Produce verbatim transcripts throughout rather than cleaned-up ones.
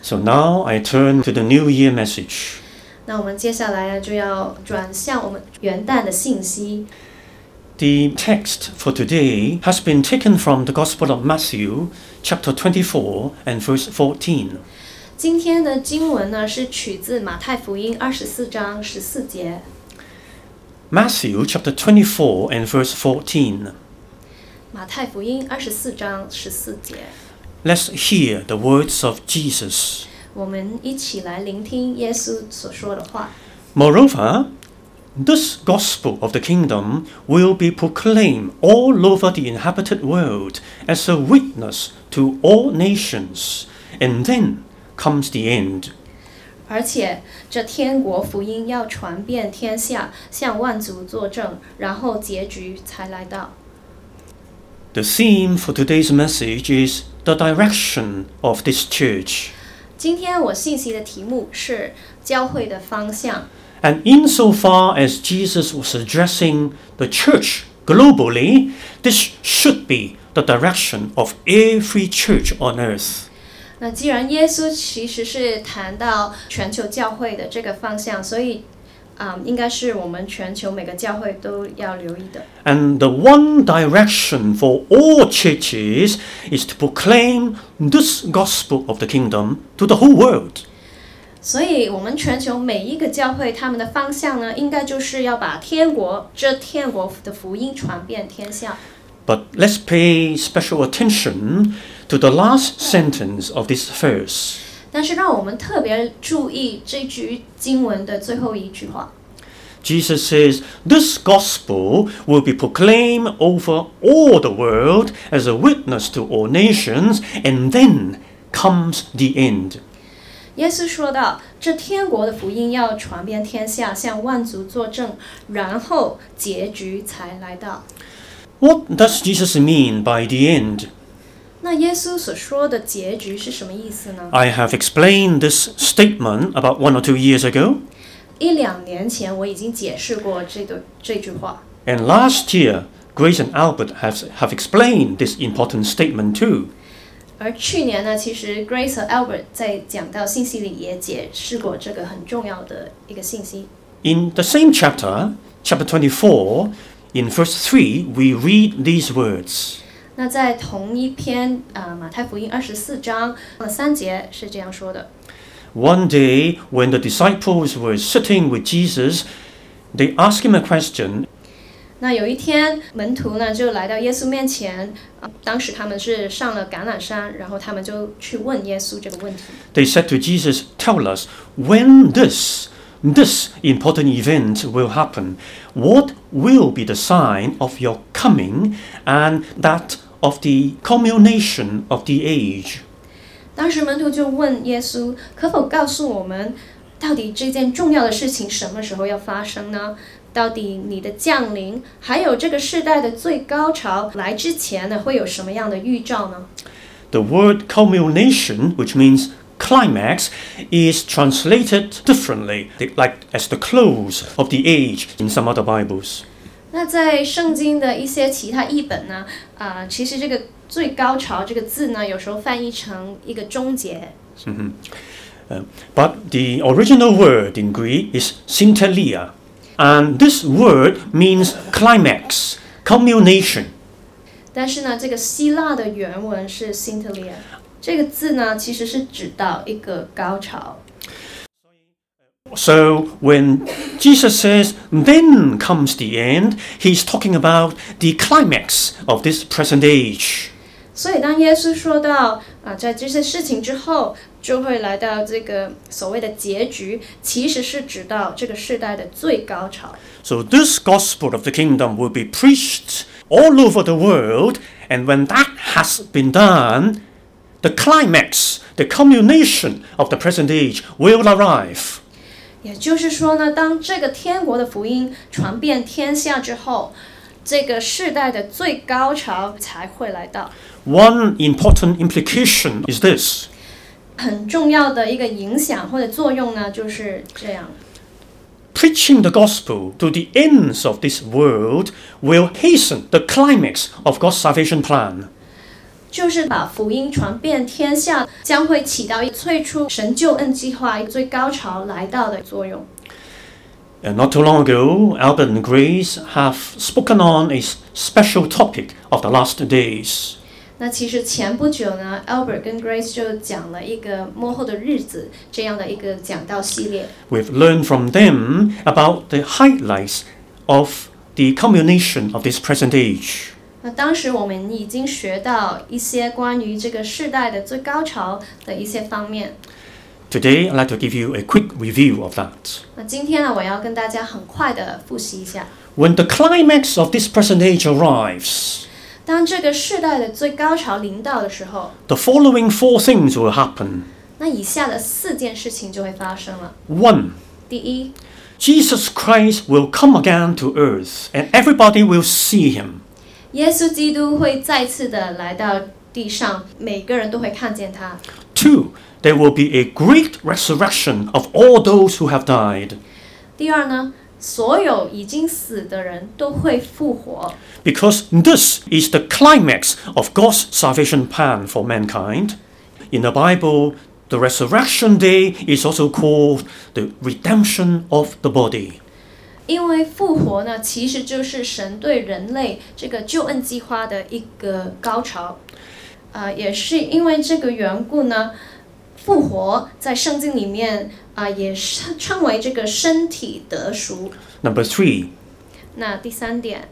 So now I turn to the New Year message. 那我们接下来呢，就要转向我们元旦的信息。 The text for today has been taken from the Gospel of Matthew, chapter twenty-four and verse fourteen. 今天的经文呢，是取自马太福音二十四章十四节。 Matthew chapter twenty-four and verse fourteen. 马太福音二十四章十四节。 Let's hear the words of Jesus. 我们一起来聆听耶稣所说的话。 Moreover, this gospel of the kingdom will be proclaimed all over the inhabited world as a witness to all nations, and then comes the end. 而且这天国福音要传遍天下，向万族作证，然后结局才来到。 The theme for today's message is the direction of this church. 今天我信息的题目是教会的方向。 And insofar as Jesus was addressing the church globally, this should be the direction of every church on earth. 那既然耶稣其实是谈到全球教会的这个方向，所以Um, 应该是我们全球每个教会都要留意的。 And the one direction for all churches is to proclaim this gospel of the kingdom to the whole world. 所以我们全球每一个教会他们的方向呢，应该就是要把天国这天国的福音传遍天下。 But let's pay special attention to the last sentence of this verse. 但是让我们特别注意这句经文的最后一句话。 Jesus says, this gospel will be proclaimed over all the world as a witness to all nations, and then comes the end. 耶稣说道，这天国的福音要传遍天下，向万族作证，然后结局才来到。 What does Jesus mean by the end? 那耶稣所说的结局是什么意思呢？ I have explained this statement about one or two years ago. 一两年前我已经解释过这个这句话。 And last year, Grace and Albert have, have explained this important statement too. 而去年呢，其实 Grace 和 Albert 在讲到信息里也解释过这个很重要的一个信息。 In the same chapter, chapter twenty-four, in verse three, we read these words. 那在同一篇啊、呃、马太福音二十四章三节是这样说的。 One day, when the disciples were sitting with Jesus, they asked him a question. 那有一天，门徒呢就来到耶稣面前，啊、当时他们是上了橄榄山，然后他们就去问耶稣这个问题。 They said to Jesus, "Tell us when this, this important event will happen. What will be the sign of your coming and that of the culmination of the age?" 当时门徒就问耶稣，可否告诉我们，到底这件重要的事情什么时候要发生呢？到底你的降临，还有这个世代的最高潮来之前呢，会有什么样的预兆呢？ The word culmination, which means climax, is translated differently, like as the close of the age in some other Bibles. 那在圣经的一些其他译本呢，啊、呃，其实这个最高潮这个字呢，有时候翻译成一个终结。 Mm-hmm. Uh, but the original word in Greek is syntelia, and this word means climax, culmination. 但是呢，这个希腊的原文是 syntelia， 这个字呢，其实是指到一个高潮。 So when Jesus says, then comes the end, he's talking about the climax of this present age. 所以当耶稣说到啊，在这些事情之后，就会来到这个所谓的结局，其实是指到这个世代的最高潮。 So this gospel of the kingdom will be preached all over the world, and when that has been done, the climax, the culmination of the present age will arrive. 也就是说呢，当这个天国的福音传遍天下之后，这个世代的最高潮才会来到。 One important implication is this. 很重要的一个影响或者作用呢，就是这样。 Preaching the gospel to the ends of this world will hasten the climax of God's salvation plan. 就是把福音传遍天下，将会起到最初神救恩计划最高潮来到的作用。 And not too long ago, Albert and Grace have spoken on a special topic of the last days. 那其实前不久呢 ，Albert 跟 Grace 就讲了一个末后的日子这样的一个讲道系列。 We've learned from them about the highlights of the culmination of this present age. 那当时我们已经学到一些关于这个世代的最高潮的一些方面。 Today, I'd like to give you a quick review of that. 那今天呢，我要跟大家很快的复习一下。 When the climax of this present age arrives, 当这个世代的最高潮临到的时候， the following four things will happen. 那以下的四件事情就会发生了。 One, 第一， Jesus Christ will come again to earth, and everybody will see him. 耶稣基督会再次的来到地上，每个人都会看见他。 Two, there will be a great resurrection of all those who have died. 第二呢，所有已经死的人都会复活。 Because this is the climax of God's salvation plan for mankind. In the Bible, the resurrection day is also called the redemption of the body. 因为复活呢，其实就是神对人类这个救恩计划的一个高潮。呃，也是因为这个缘故呢，复活在圣经里面啊、呃，也是称为这个身体得赎。 Number three. 那第三点。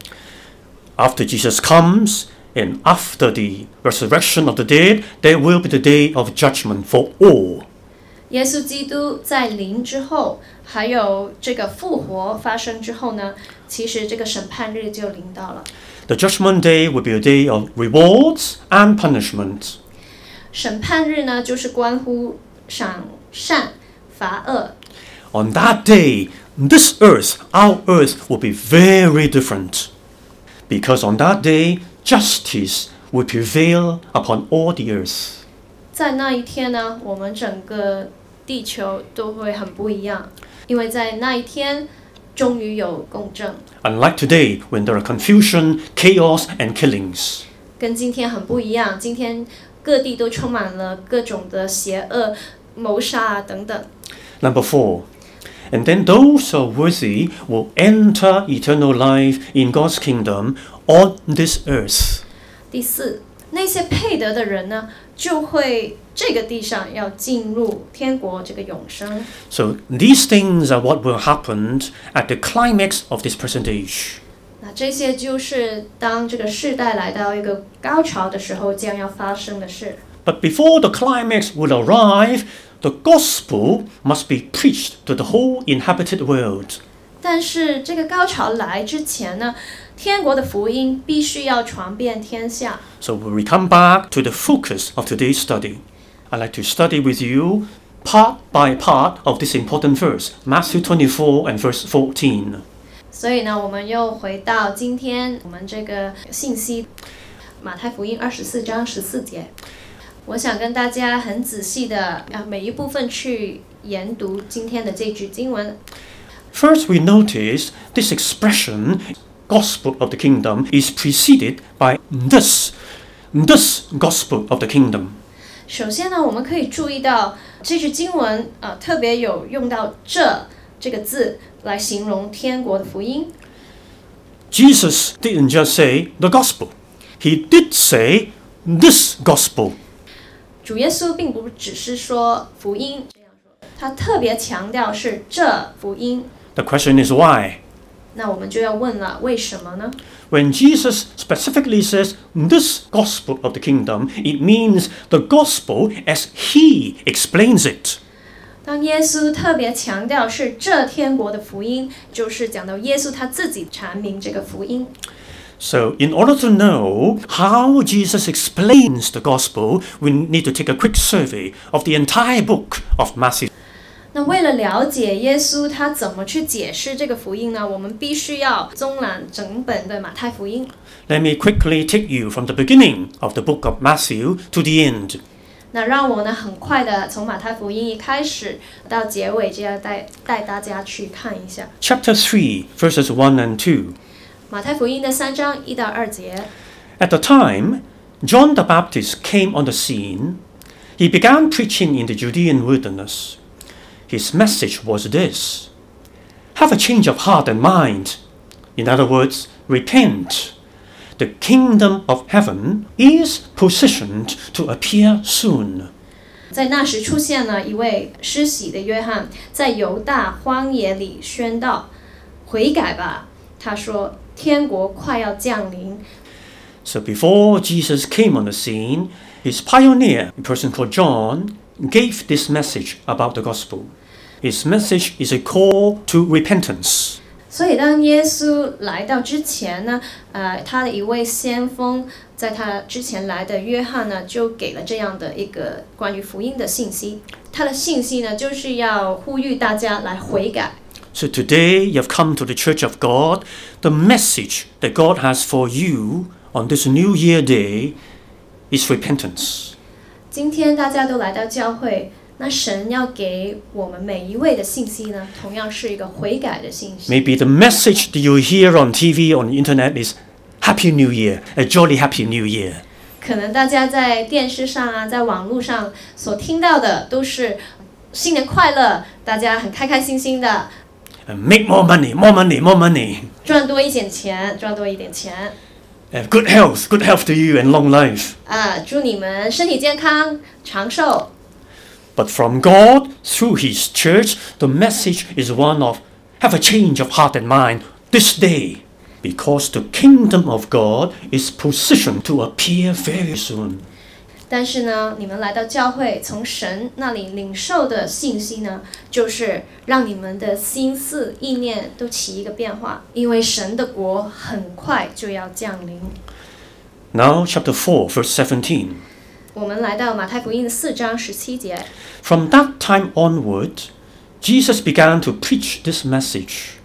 After Jesus comes, and after the resurrection of the dead, there will be the day of judgment for all. 耶稣基督在临之后，还有这个复活发生之后呢，其实这个审判日就临到了。 The judgment day will be a day of rewards and punishment. 审判日呢，就是关乎赏善罚恶。 On that day, this earth, our earth, will be very different. Because on that day, justice will prevail upon all the earth. 在那一天呢，我们整个地球都会很不一样，因为在那一天，终于有公正。 Unlike today, when there are confusion, chaos, and killings. 跟今天很不一样，今天各地都充满了各种的邪恶、谋杀啊等等。 Number four. And then those who are worthy will enter eternal life in God's kingdom on this earth. 第四，那些配得的人呢，就会这个地上要进入天国这个永生。 So these things are what will happen at the climax of this present age. 那这些就是当这个世代来到一个高潮的时候将要发生的事。 But before the climax will arrive, the gospel must be preached to the whole inhabited world. 但是这个高潮来之前呢，天国的福音必须要传遍天下。 So we come back to the focus of today's study. I'd like to study with you part by part of this important verse, Matthew twenty-four and verse fourteen. 所以呢，我们又回到今天我们这个信息，马太福音二十四章十四节。我想跟大家很仔细的啊每一部分去研读今天的这句经文。 First, we notice this expression, gospel of the kingdom, is preceded by this, this gospel of the kingdom. 首先呢，我们可以注意到这句经文啊，特别有用到这这个字来形容天国的福音。 Jesus didn't just say the gospel. He did say this gospel. 主耶稣并不只是说福音这样说，他特别强调是这福音。 The question is why? 那我们就要问了，为什么呢？ When Jesus specifically says this gospel of the kingdom, it means the gospel as he explains it. 当耶稣特别强调是这天国的福音，就是讲到耶稣他自己阐明这个福音。 So, in order to know how Jesus explains the gospel, we need to take a quick survey of the entire book of Matthew. 那为了了解耶稣他怎么去解释这个福音呢？我们必须要综览整本的马太福音。 Let me quickly take you from the beginning of the book of Matthew to the end. 那让我呢很快的从马太福音一开始到结尾，这样带带大家去看一下。 Chapter three, verses one and two. 马太福音的三章一到二节。 At the time, John the Baptist came on the scene. He began preaching in the Judean wilderness. His message was this: have a change of heart and mind. In other words, repent. The kingdom of heaven is positioned to appear soon. 在那时出现了一位施洗的约翰，在犹大荒野里宣道：悔改吧！他说，天国快要降临。 So before Jesus came on the scene, his pioneer, a person called John, gave this message about the gospel. His message is a call to repentance. 所以当耶稣来到之前呢，呃，他的一位先锋，在他之前来的约翰呢，就给了这样的一个关于福音的信息。他的信息呢，就是要呼吁大家来悔改。 So today you've come to the Church of God. The message that God has for you on this New Year day is repentance. 今天大家都来到教会，那神要给我们每一位的信息呢，同样是一个悔改的信息。 Maybe the message that you hear on T V, on the internet is Happy New Year, a jolly happy New Year. 可能大家在电视上啊，在网络上所听到的都是新年快乐，大家很开开心心的。 And make more money, more money, more money. 赚多一点钱，赚多一点钱。 Have good health, good health to you and long life. 啊，祝你们身体健康，长寿。 But from God, through His church, the message is one of have a change of heart and mind this day, because the kingdom of God is positioned to appear very soon. 但是呢，你们来到教会，从神那里领受的信息呢，就是让你们的心思意念都起一个变化，因为神的国很快就要降临。 Now, chapter four, verse seventeen. 我们来到马太福音的四章十七节。 From that time onward, Jesus began to preach this message: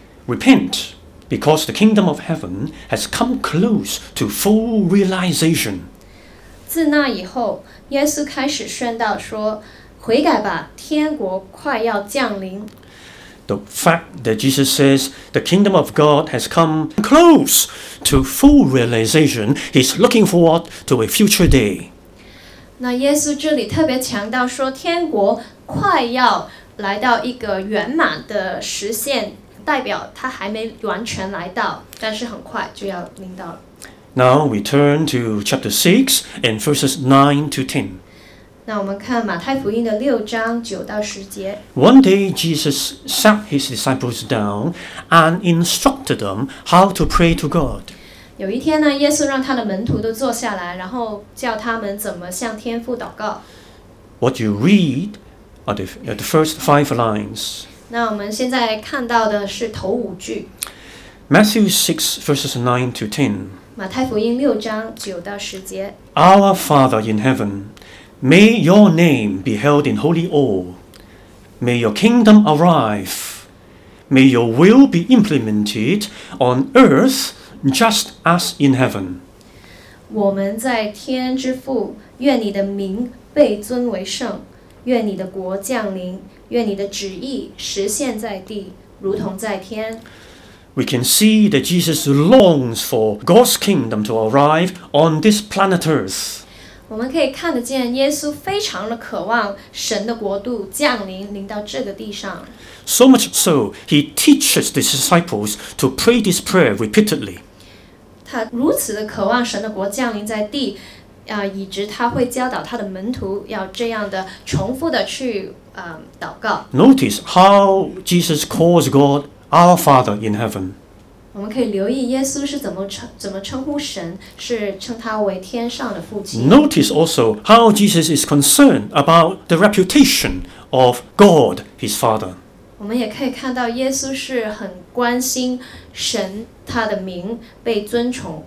repent, because the kingdom of heaven has come close to full realization. 自那以后，耶稣开始宣道说：“悔改吧，天国快要降临。” The fact that Jesus says the kingdom of God has come close to full realization, He's looking forward to a future day. 那耶稣这里特别强调说，天国快要来到一个圆满的实现，代表它还没完全来到，但是很快就要临到了。 Now we turn to chapter six and verses nine to ten. 那我们看马太福音的六章九到十节。 One day Jesus sat his disciples down and instructed them how to pray to God. 有一天呢，耶稣让他的门徒都坐下来，然后叫他们怎么向天父祷告。 What you read are the, are the first five lines. 那我们现在看到的是头五句。 Matthew six verses nine to ten. 马太福音六章九到十节。 Our Father in heaven, may your name be held in holy awe. May your kingdom arrive. May your will be implemented on earth just as in heaven. 我们在天之父，愿你的名被尊为圣，愿你的国降临，愿你的旨意实现在地，如同在天。 We can see that Jesus longs for God's kingdom to arrive on this planet Earth. 我们可以看得见，耶稣非常的渴望神的国度降临，临到这个地上。 So much so, he teaches the disciples to pray this prayer repeatedly. 他如此的渴望神的国降临在地，啊、呃，以致他会教导他的门徒要这样的重复的去啊、呃、祷告。 Notice how Jesus calls God our Father in heaven. 我们可以留意耶稣是怎么称怎么称呼神，是称他为天上的父亲。 Notice also how Jesus is concerned about the reputation of God, his Father. 我们也可以看到耶稣是很关心神他的名被尊崇。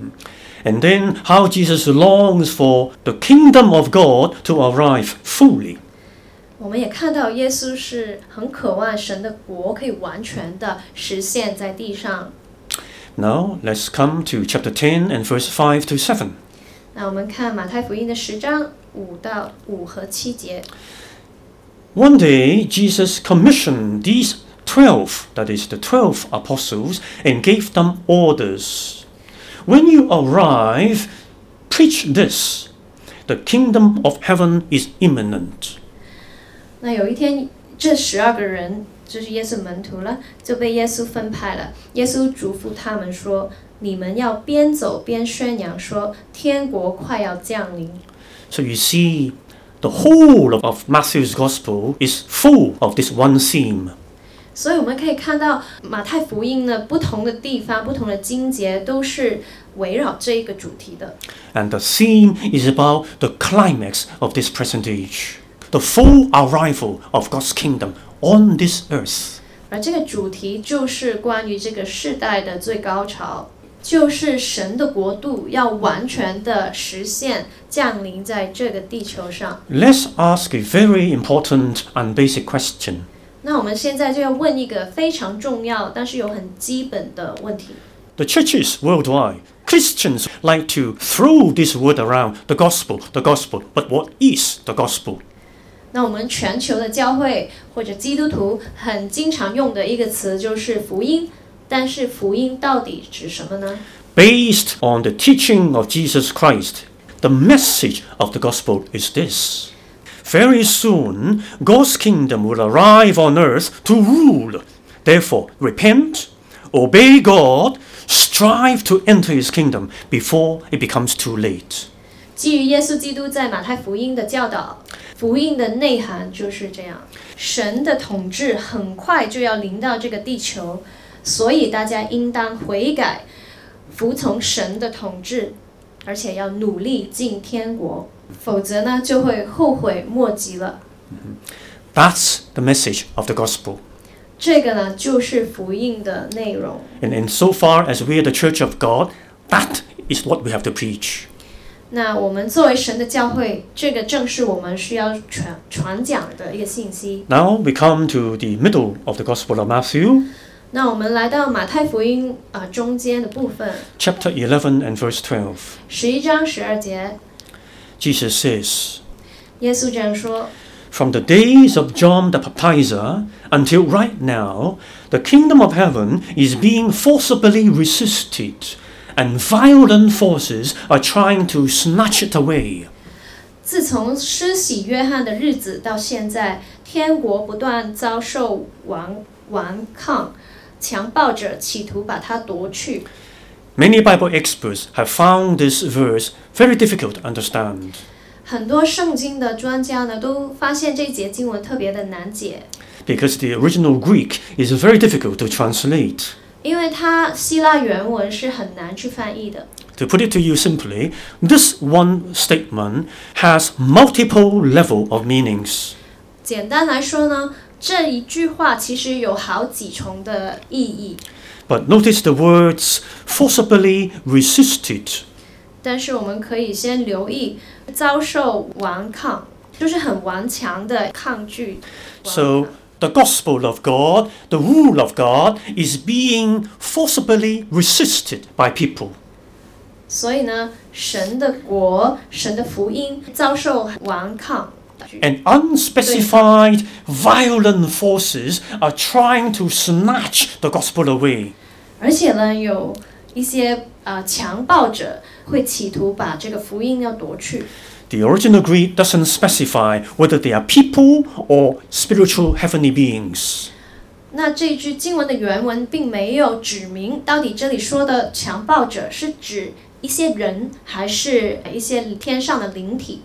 And then how Jesus longs for the kingdom of God to arrive fully. 我们也看到耶稣是很渴望神的国可以完全的实现在地上。 Now let's come to chapter ten and verse five to seven. 那我们看马太福音的十章五到五和七节。 One day Jesus commissioned these twelve, that is the twelve apostles, and gave them orders. When you arrive, preach this, the kingdom of heaven is imminent. 那有一天，这十二个人就是耶稣门徒了，就被耶稣分派了。耶稣嘱咐他们说：“你们要边走边宣扬，说天国快要降临。” So you see, the whole of, of Matthew's gospel is full of this one theme. 所以我们可以看到马太福音的不同的地方、不同的经节都是围绕这一个主题的。 And the theme is about the climax of this present age, the full arrival of God's kingdom on this earth. 而这个主题就是关于这个世代的最高潮，就是神的国度要完全的实现降临在这个地球上。 Let's ask a very important and basic question. 那我们现在就要问一个非常重要但是有很基本的问题。 The churches worldwide, Christians like to throw this word around, the gospel, the gospel. But what is the gospel? 那我们全球的教会或者基督徒很经常用的一个词就是福音，但是福音到底指什么呢？ Based on the teaching of Jesus Christ, the message of the gospel is this. Very soon, God's kingdom will arrive on earth to rule. Therefore, repent, obey God, strive to enter his kingdom before it becomes too late. 基于耶稣基督在马太福音的教导，福音的内涵就是这样：神的统治很快就要临到这个地球，所以大家应当悔改，服从神的统治，而且要努力进天国，否则呢就会后悔莫及了。 That's the message of the gospel. 这个呢就是福音的内容。 And insofar as we are the church of God, that is what we have to preach. 那我们作为神的教会，这个正是我们需要传传讲的一个信息。 Now we come to the middle of the Gospel of Matthew, 那我们来到马太福音啊、呃、中间的部分， chapter eleven and verse twelve. 十一章十二节， Jesus says, 耶稣这样说。 From the days of John the Baptizer until right now, the kingdom of heaven is being forcibly resisted, and violent forces are trying to snatch it away. 自从施洗约翰的日子到现在，天国不断遭受顽顽抗，强暴者企图把它夺去。 Many Bible experts have found this verse very difficult to understand. 很多圣经的专家呢，都发现这节经文特别的难解， Because the original Greek is very difficult to translate. 因为它希腊原文是很难去翻译的。 To put it to you simply, this one statement has multiple level of meanings. 简单来说呢，这一句话其实有好几重的意义。 But notice the words forcibly resisted. 但是我们可以先留意遭受顽抗，就是很顽强的抗拒。 So the gospel of God, the rule of God, is being forcibly resisted by people. 所以呢，神的国、神的福音遭受顽抗。 And unspecified violent forces are trying to snatch the gospel away. 而且呢，有一些呃强暴者会企图把这个福音要夺去。 The original Greek doesn't specify whether they are people or spiritual heavenly beings. 那这句经文的原文并没有指明，到底这里说的强暴者是指一些人，还是一些天上的灵体？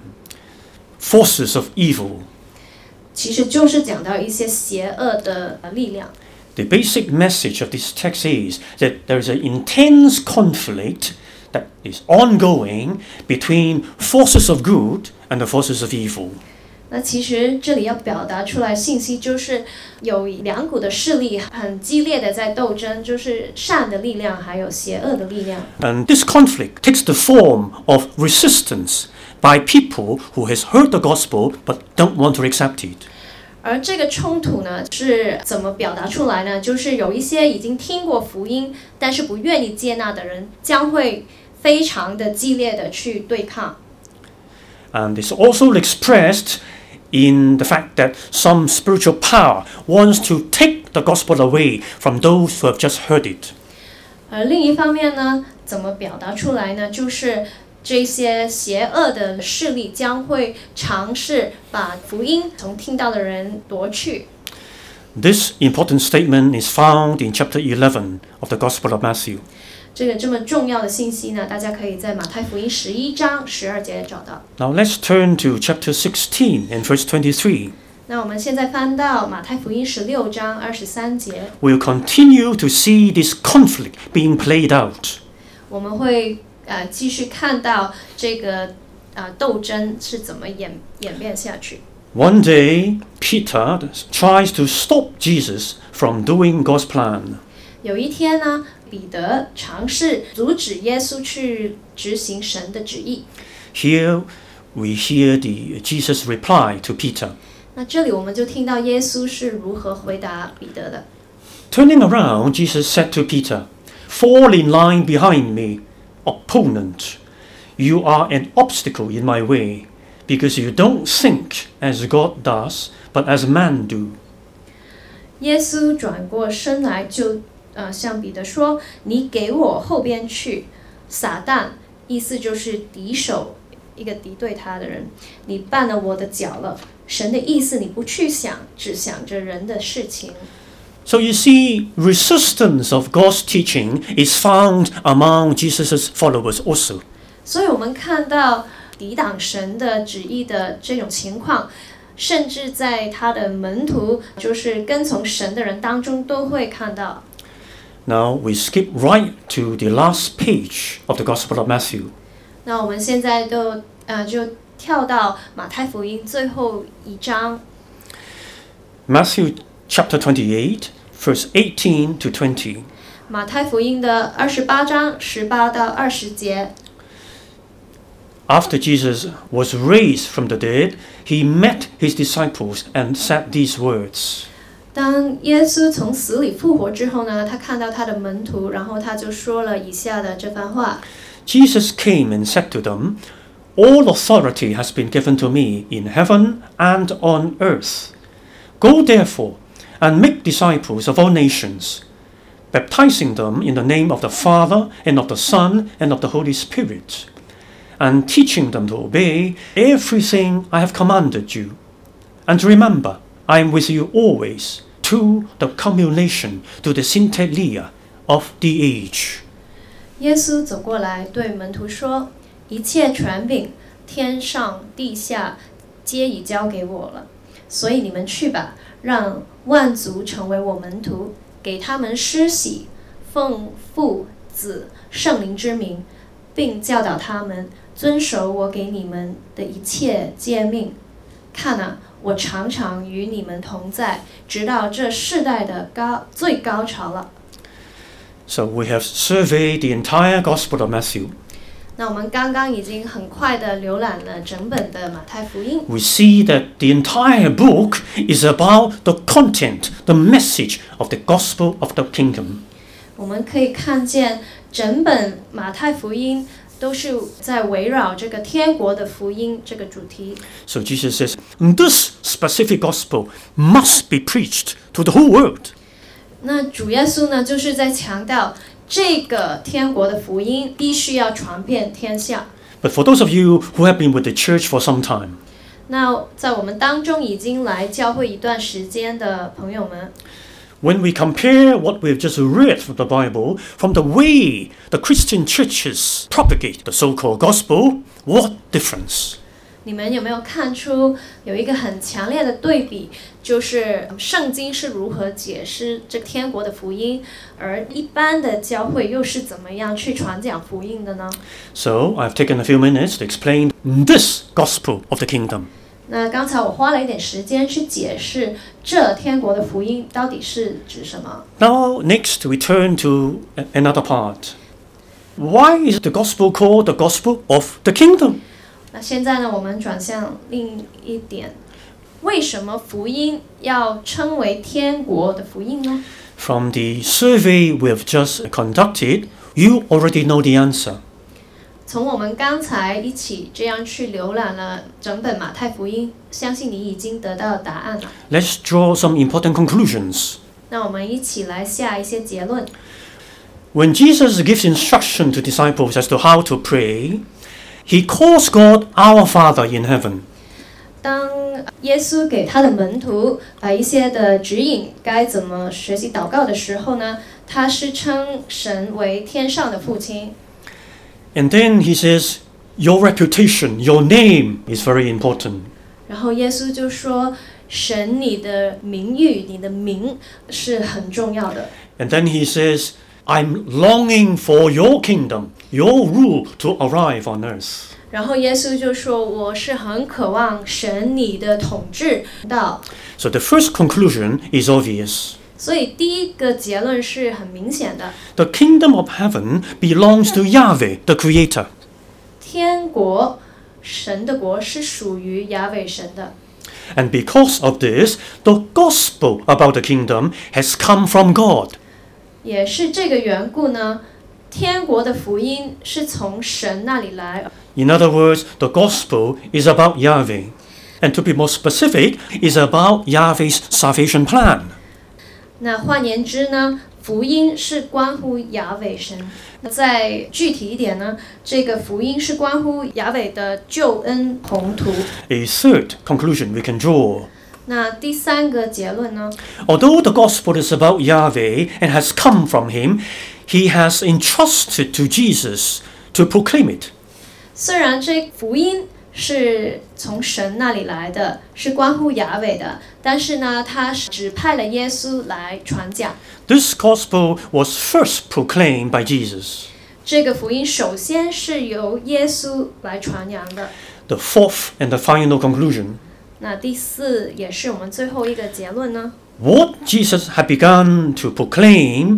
Forces of evil. 其实就是讲到一些邪恶的力量。 The basic message of this text is that there is an intense conflict that is ongoing between forces of good and the forces of evil. 那其实这里要表达出来信息，就是有两股的势力很激烈的在斗争，就是善的力量还有邪恶的力量。 And this conflict takes the form of resistance by people who has heard the gospel but don't want to accept it. 而这个冲突呢，是怎么表达出来呢？就是有一些已经听过福音，但是不愿意接纳的人，将会非常的激烈的去对抗。 And it's also expressed in the fact that some spiritual power wants to take the gospel away from those who have just heard it. 而另一方面呢，怎么表达出来呢？就是这些邪恶的势力将会尝试把福音从听到的人夺去。 This important statement is found in chapter eleven of the Gospel of Matthew. 这个这么重要的信息呢，大家可以在马太福音十一章十二节找到。 Now let's turn to chapter sixteen and verse twenty-three. 那我们现在翻到马太福音十六章二十三节， We'll continue to see this conflict being played out. 我们会呃继续看到这个呃斗争是怎么演演变下去。 One day, Peter tries to stop Jesus from doing God's plan. 有一天呢，彼得尝试阻止耶稣去执行神的旨意。 Here we hear the Jesus' reply to Peter. 那这里我们就听到耶稣是如何回答彼得的。 Turning around, Jesus said to Peter, "Fall in line behind me, opponent. You are an obstacle in my way, because you don't think as God does, but as man do." 耶稣转过身来就呃向彼得说：“你给我后边去，撒旦。”意思就是敌手，一个敌对他的人。你绊了我的脚了。神的意思你不去想，只想着人的事情。 So you see, resistance of God's teaching is found among Jesus' followers also. 所以我们看到抵挡神的旨意的这种情况，甚至在他的门徒，就是跟从神的人当中都会看到。 Now we skip right to the last page of the Gospel of Matthew. 那我们现在都呃就跳到马太福音最后一章。 Matthew chapter twenty-eight, verse eighteen to twenty. 马太福音的二十八章十八到二十节。 After Jesus was raised from the dead, he met his disciples and said these words. 当耶稣从死里复活之后呢，他看到他的门徒，然后他就说了以下的这番话。 Jesus came and said to them, "All authority has been given to me in heaven and on earth. Go therefore and make disciples of all nations, baptizing them in the name of the Father and of the Son and of the Holy Spirit, and teaching them to obey everything I have commanded you. And remember, I am with you always, to the culmination, to the centennial of the age." 耶稣走过来对门徒说：“一切权柄，天上地下，皆已交给我了。所以你们去吧，让万族成为我门徒，给他们施洗，奉父、子、圣灵之名，并教导他们遵守我给你们的一切诫命。看啊，我常常与你们同在，直到这世代的高最高潮了。” So we have surveyed the entire Gospel of Matthew. 那我们刚刚已经很快地浏览了整本的马太福音。 We see that the entire book is about the content, the message of the gospel of the kingdom. 我们可以看见整本马太福音都是在围绕这个天国的福音这个主题。 So Jesus says, this specific gospel must be preached to the whole world. 那主耶稣呢，就是在强调这个天国的福音必须要传遍天下。 But for those of you who have been with the church for some time, 那在我们当中已经来教会一段时间的朋友们， when we compare what we've just read from the Bible from the way the Christian churches propagate the so-called gospel, what difference? 你们有没有看出有一个很强烈的对比，就是圣经是如何解释这个天国的福音，而一般的教会又是怎么样去传讲福音的呢？ So I've taken a few minutes to explain this gospel of the kingdom. 那刚才我花了一点时间去解释这天国的福音到底是指什么。 Now next we turn to another part. Why is the gospel called the gospel of the kingdom? 那现在呢，我们转向另一点，为什么福音要称为天国的福音呢？ From the survey we have just conducted, you already know the answer. 从我们刚才一起这样去浏览了整本马太福音，相信你已经得到答案了。 Let's draw some important conclusions. 那我们一起来下一些结论。 When Jesus gives instruction to disciples as to how to pray, he calls God our Father in heaven. 当耶稣给他的门徒把一些的指引该怎么学习祷告的时候呢，他是称神为天上的父亲。 And then he says, your reputation, your name is very important. 然后耶稣就说，神你的名誉，你的名是很重要的。 And then he says, I'm longing for your kingdom, your rule to arrive on earth. 然后耶稣就说，我是很渴望神你的统治到。 So the first conclusion is obvious. 所以第一个结论是很明显的， The kingdom of heaven belongs to Yahweh, the Creator. 天国，神的国是属于亚伟神的。 And because of this, the gospel about the kingdom has come from God. 也是这个缘故呢，天国的福音是从神那里来。 In other words, the gospel is about Yahweh. And to be more specific, is about Yahweh's salvation plan. 那换言之呢，福音是关乎亚伟神。再具体一点呢，这个福音是关乎亚伟的救恩宏图。 A third conclusion we can draw. 那第三个结论呢？ Although the gospel is about Yahweh and has come from him, he has entrusted to Jesus to proclaim it. 虽然这福音是从神那里来的，是关乎亚伟的，但是呢，他指派了耶稣来传讲。 This gospel was first proclaimed by Jesus. 这个福音首先是由耶稣来传扬的。 The fourth and the final conclusion. 那第四也是我们最后一个结论呢？ What Jesus had begun to proclaim,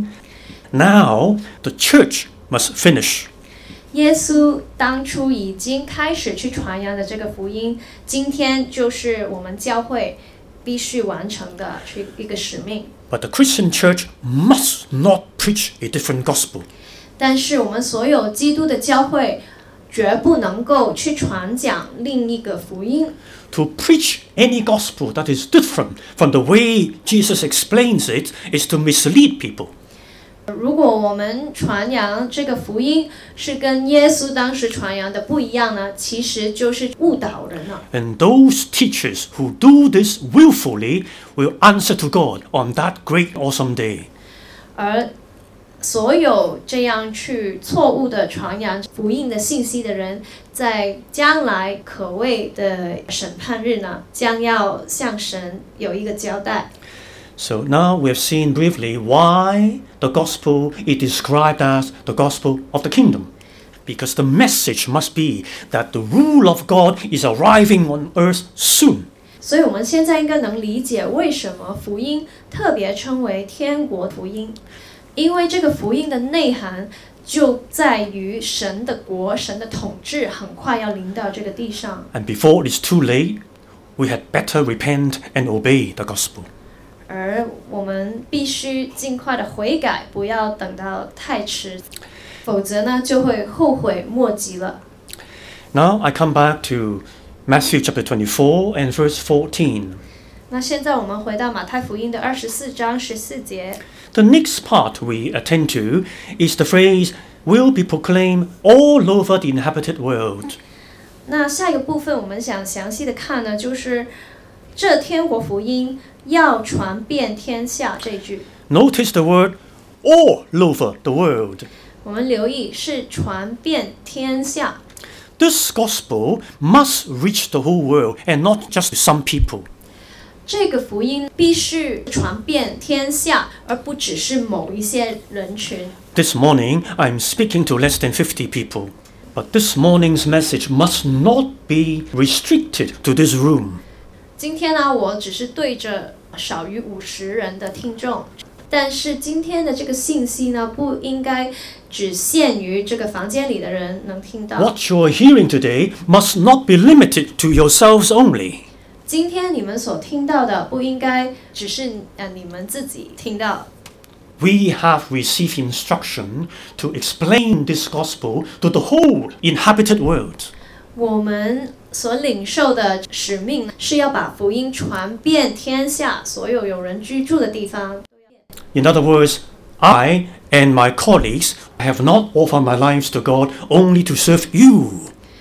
now the church must finish. 耶稣当初已经开始去传扬的这个福音，今天就是我们教会必须完成的一个使命。 But the Christian church must not preach a different gospel. 但是我们所有基督的教会绝不能够去传讲另一个福音。 To preach any gospel that is different from the way Jesus explains it is to mislead people. 如果我们传扬这个福音是跟耶稣当时传扬的不一样呢，其实就是误导人了。 And those teachers who do this willfully will answer to God on that great awesome day. 而所有这样去错误的传扬福音的信息的人，在将来可畏的审判日呢，将要向神有一个交代。 So now we have seen briefly why the gospel is described as the gospel of the kingdom. Because the message must be that the rule of God is arriving on earth soon. 所以我们现在应该能理解为什么福音特别称为天国福音，因为这个福音的内涵就在于神的国、神的统治很快要临到这个地上。 And before it's too late, we had better repent and obey the gospel. 而我们必须尽快的悔改，不要等到太迟，否则呢就会后悔莫及了。 Now I come back to Matthew chapter twenty-four and verse fourteen. 那现在我们回到马太福音的二十四章十四节。 The next part we attend to is the phrase will be proclaimed all over the inhabited world. 那下一个部分我们想详细的看呢，就是这天国福音要传遍天下这句。 Notice the word all over the world. 我们留意是传遍天下。 This gospel must reach the whole world and not just some people. 这个福音必须传遍天下，而不只是某一些人群。 This morning I'm speaking to less than fifty people. But this morning's message must not be restricted to this room. 今天呢，我只是对着少于五十人的听众，但是今天的这个信息呢，不应该只限于这个房间里的人能听到。 What you're hearing today must not be limited to yourselves only. 今天你们所听到的不应该只是呃你们自己听到。 We have received instruction to explain this gospel to the whole inhabited world. 我们所领受的使命是要把福音传遍天下所有有人居住的地方。 In other words, I and my colleagues have not offered my lives to God only to serve you.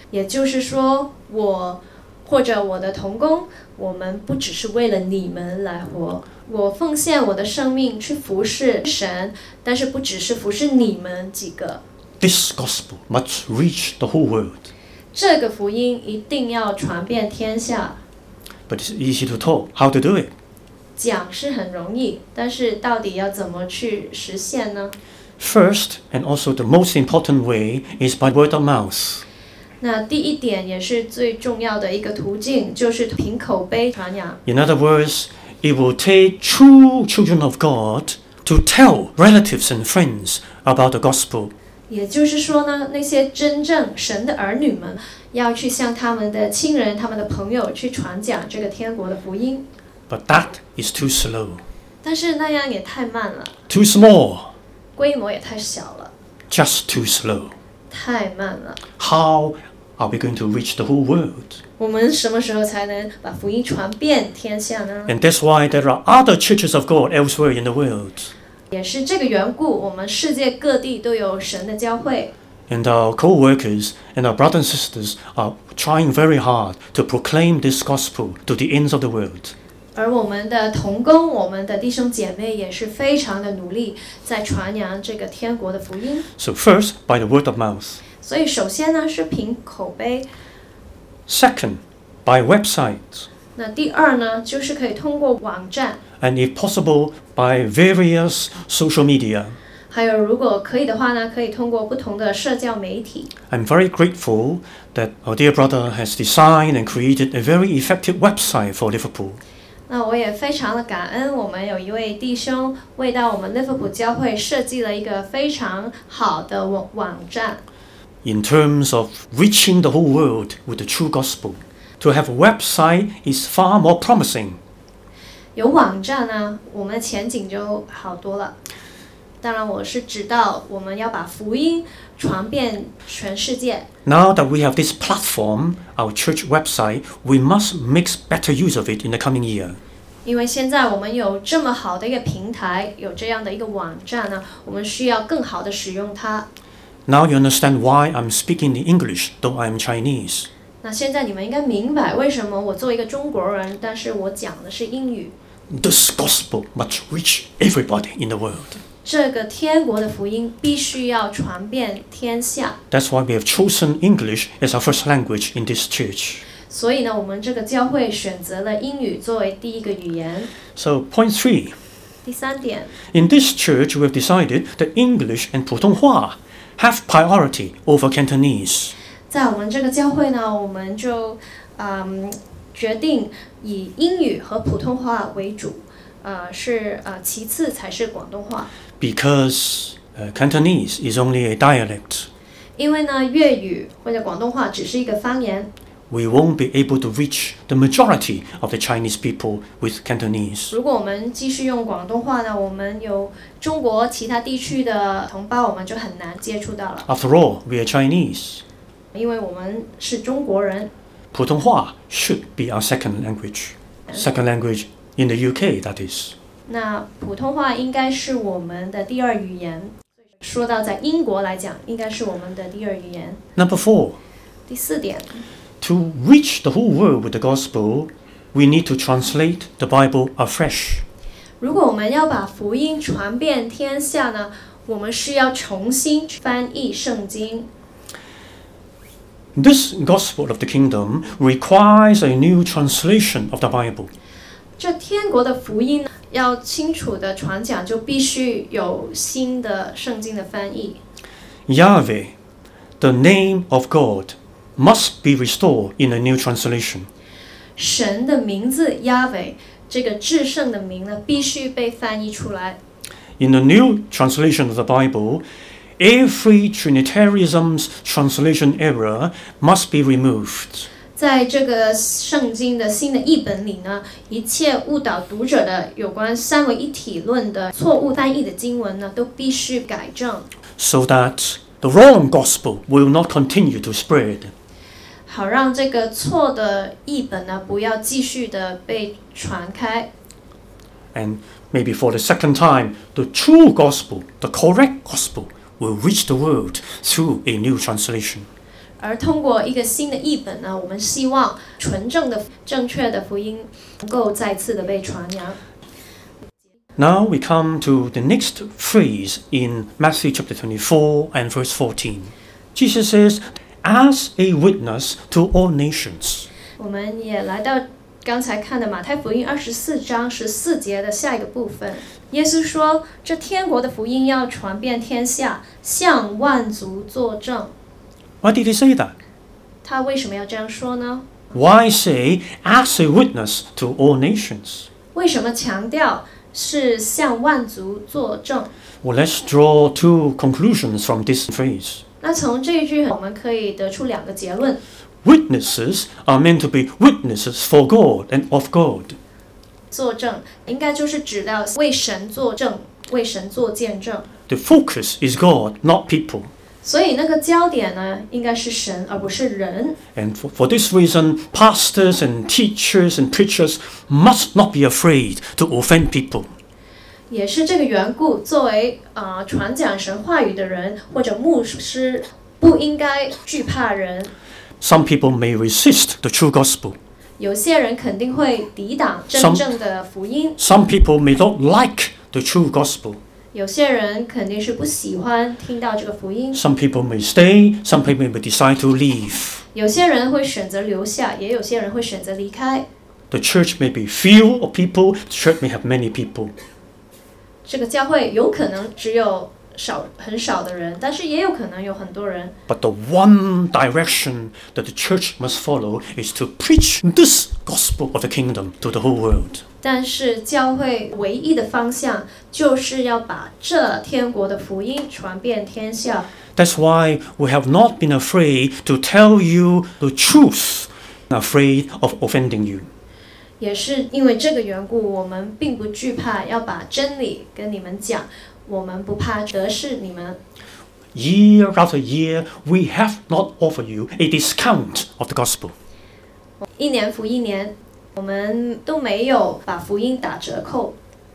也就是说，我或者我的同工，我们不只是为了你们来活，我奉献我的生命去服侍神，但是不只是服侍你们几个。 This gospel must reach the whole world. 这个福音一定要传遍天下。 But it's easy to talk. How to do it? 讲是很容易，但是到底要怎么去实现呢？ First, and also the most important way, is by word of mouth. 那第一点也是最重要的一个途径，就是凭口碑传扬。 In other words, it will take true children of God to tell relatives and friends about the gospel. 也就是说呢，那些真正神的儿女们要去向他们的亲人、他们的朋友去传讲这个天国的福音。 But that is too slow. 但是那样也太慢了， Too small. 规模也太小了， Just too slow. 太慢了。 How are we going to reach the whole world? 我们什么时候才能把福音传遍天下呢？ And that's why there are other churches of God elsewhere in the world. 也是这个缘故，我们世界各地都有神的教会。 And our co-workers and our brothers and sisters are trying very hard to proclaim this gospel to the ends of the world. 而我们的同工，我们的弟兄姐妹也是非常的努力，在传扬这个天国的福音。 So first, by the word of mouth. 所以首先呢是凭口碑， Second, by website. 那第二呢就是可以通过网站， And if possible, by various social media. 还有如果可以的话呢，可以通过不同的社交媒体。 I'm very grateful that our dear brother has designed and created a very effective website for Liverpool. 那我也非常的感恩，我们有一位弟兄为到我们利物浦教会设计了一个非常好的网网站。 In terms of reaching the whole world with the true gospel, to have a website is far more promising. 有网站呢，我们的前景就好多了。当然，我是指到我们要把福音传遍全世界。 Now that we have this platform, our church website, we must make better use of it in the coming year. 因为现在我们有这么好的一个平台，有这样的一个网站呢，我们需要更好的使用它。 Now you understand why I'm speaking in English, though I'm Chinese. 那现在你们应该明白为什么我作为一个中国人，但是我讲的是英语。 This gospel must reach everybody in the world. 这个天国的福音必须要传遍天下。 That's why we have chosen English as our first language in this church. 所以呢，我们这个教会选择了英语作为第一个语言。 So, point three. 第三点， In this church, we have decided that English and Putonghua have priority over Cantonese. 在我们这个教会呢，我们就嗯决定以英语和普通话为主，呃是呃其次才是广东话。 Because uh, Cantonese is only a dialect. 因为呢，粤语或者广东话只是一个方言， We won't be able to reach the majority of the Chinese people with Cantonese. 如果我们继续用广东话呢，我们有中国其他地区的同胞，我们就很难接触到了。 After all, we are Chinese. 因为我们是中国人。 Putonghua should be our second language. Second language in the U K, that is. 那普通话应该是我们的第二语言。说到在英国来讲，应该是我们的第二语言。 Number four. 第四点， To reach the whole world with the gospel, we need to translate the Bible afresh. 如果我们要把福音传遍天下呢，我们需要重新翻译圣经。 This gospel of the kingdom requires a new translation of the Bible. 这天国的福音呢，要清楚的传讲，就必须有新的圣经的翻译。 Yahweh, the name of God, must be restored in a new translation. 神的名字亚伟，这个至圣的名呢，必须被翻译出来。 In the new translation of the Bible, every Trinitarianism's translation error must be removed. 在这个圣经的新的译本里呢，一切误导读者的有关三位一体论的错误翻译的经文呢，都必须改正， So that the wrong gospel will not continue to spread. 好让这个错的译本呢，不要继续的被传开。 And maybe for the second time, the true gospel, the correct gospel, will reach the world through a new translation. 而通过一个新的译本呢，我们希望纯正的、正确的福音能够再次的被传扬。 Now we come to the next phrase in Matthew chapter twenty-four and verse fourteen. Jesus says, as a witness to all nations. 我们也来到刚才看的马太福音二十四章十四节的下一个部分。耶稣说，这天国的福音要传遍天下，向万族作证。 Why did he say that? 他为什么要这样说呢？ Why say, as a witness to all nations? 为什么强调是向万族作证？ Well, let's draw two conclusions from this phrase. 那从这一句我们可以得出两个结论。 Witnesses are meant to be witnesses for God and of God. 作证应该就是指到为神作证，为神做见证。 The focus is God, not people. 所以那个焦点呢，应该是神，而不是人。 And for, for this reason, pastors and teachers and preachers must not be afraid to offend people. 也是这个缘故，作为呃传讲神话语的人或者牧师，不应该惧怕人。 Some people may resist the true gospel. 有些人肯定会抵挡真正的福音。 Some people may not like the true gospel. 有些人肯定是不喜欢听到这个福音。 Some people may stay, some people may decide to leave. 有些人会选择留下，也有些人会选择离开。 The church may be few of people, the church may have many people. 这个教会有可能只有少很少的人，但是也有可能有很多人。 But the one direction that the church must follow is to preach this gospel of the kingdom to the whole world. 但是教会唯一的方向就是要把这天国的福音传遍天下。 That's why we have not been afraid to tell you the truth, afraid of offending you. 也是因为这个缘故，我们并不惧怕要把真理跟你们讲，我们不怕得失你们。 Year after year, we have not offered you a discount of the gospel. 一年复一年，我们都没有把福音打折扣。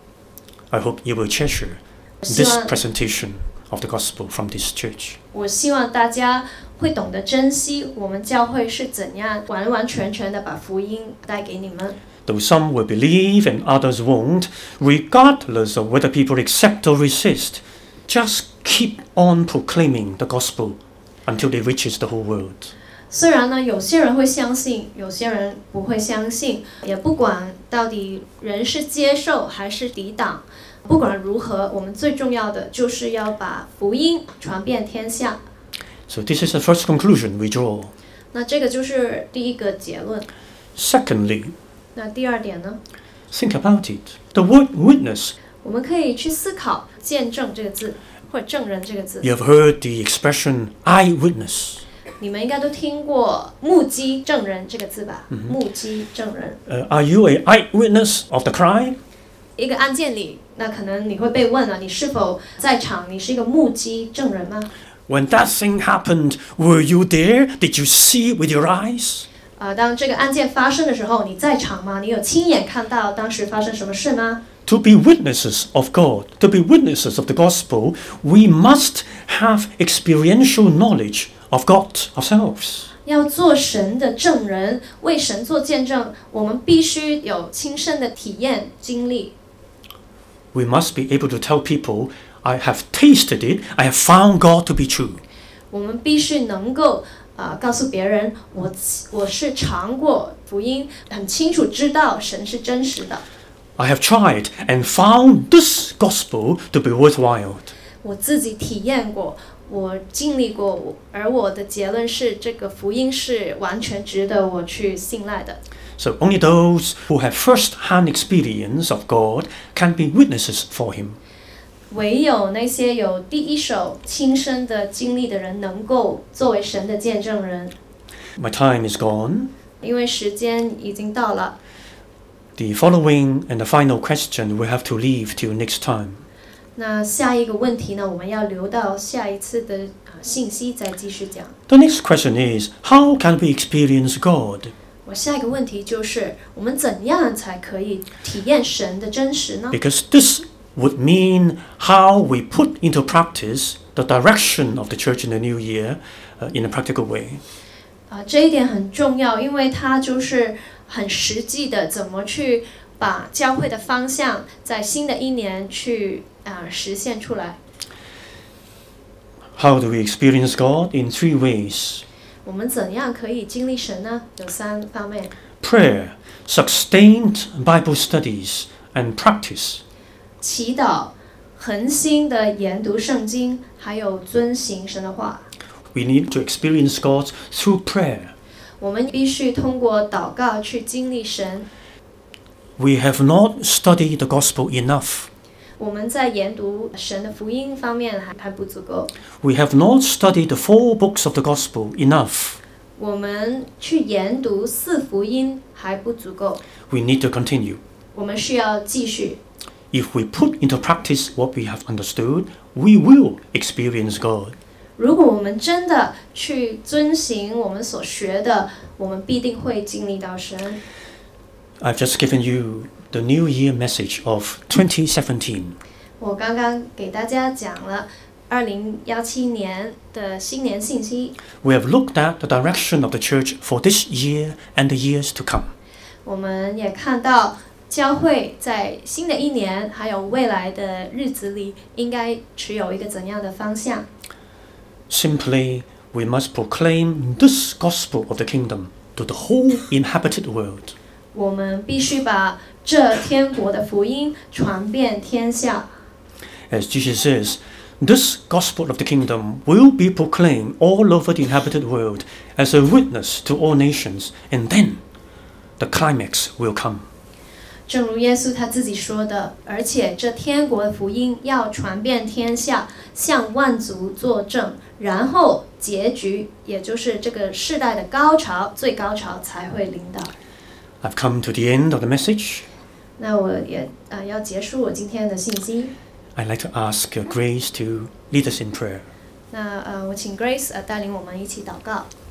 I hope you will treasure this presentation of the gospel from this church. 我希望大家会懂得珍惜我们教会是怎样完完全全的把福音带给你们。 Though some will believe and others won't, regardless of whether people accept or resist, just keep on proclaiming the gospel until it reaches the whole world. 虽然呢，有些人会相信，有些人不会相信，也不管到底人是接受还是抵挡，不管如何，我们最重要的就是要把福音传遍天下。 So this is the first conclusion we draw. 那这个就是第一个结论。 Secondly, 那第二点呢？ think about it. The word witness. 我们可以去思考“见证”这个字，或者“证人”这个字。 You have heard the expression eyewitness. 你们应该都听过“目击证人”这个字吧？目击证人。 Uh, are you an eyewitness of the crime? 一个案件里，那可能你会被问了，你是否在场？你是一个目击证人吗？ When that thing happened, were you there? Did you see it with your eyes? 呃，当这个案件发生的时候，你在场吗？你有亲眼看到当时发生什么事吗？ To be witnesses of God, to be witnesses of the gospel, we must have experiential knowledge of God ourselves. 要做神的证人，为神做见证，我们必须有亲身的体验经历。 We must be able to tell people, I have tasted it, I have found God to be true. 我们必须能够呃告诉别人，我我是尝过福音，很清楚知道神是真实的。 I have tried and found this gospel to be worthwhile. 我自己体验过，我经历过，而我的结论是，这个福音是完全值得我去信赖的。 So only those who have first-hand experience of God can be witnesses for Him. 唯有那些有第一手亲身的经历的人，能够作为神的见证人。 My time is gone. 因为时间已经到了。 The following and the final question we have to leave till next time. 那下一个问题呢，我们要留到下一次的啊信息再继续讲。 The next question is, how can we experience God? 我下一个问题就是，我们怎样才可以体验神的真实呢？ Because this would mean how we put into practice the direction of the church in the new year uh, in a practical way. 啊，这一点很重要，因为它就是很实际的怎么去把教会的方向在新的一年去啊实现出来。 How do we experience God? In three ways. 我们怎样可以经历神呢？有三方面。 Prayer, sustained Bible studies, and practice. 祈祷、恒心的研读圣经，还有遵行神的话。 We need to experience God through prayer. 我们必须通过祷告去经历神。 We have not studied the gospel enough. 我们在研读神的福音方面还还不足够。 We have not studied the four books of the gospel enough. 我们去研读四福音还不足够。 We need to continue. 我们需要继续。 If we put into practice what we have understood, we will experience God. 如果我们真的去遵行我们所学的，我们必定会经历到神。 I've just given you the New Year message of twenty seventeen. 我刚刚给大家讲了二零一七年的新年信息。 We have looked at the direction of the church for this year and the years to come. 我们也看到教会在新的一年还有未来的日子里，应该持有一个怎样的方向。 Simply, we must proclaim this gospel of the kingdom to the whole inhabited world. 我们必须把这天国的福音传遍天下。 As Jesus says, this gospel of the kingdom will be proclaimed all over the inhabited world as a witness to all nations, and then the climax will come. 正如耶稣他自己说的，而且这天国的福音要传遍天下，向万族作证，然后结局，也就是这个世代的高潮，最高潮才会临到。 I've come to the end of the message. 那我也呃要结束我今天的信息。 I'd like to ask Grace to lead us in prayer. 那呃，我请 Grace 呃带领我们一起祷告。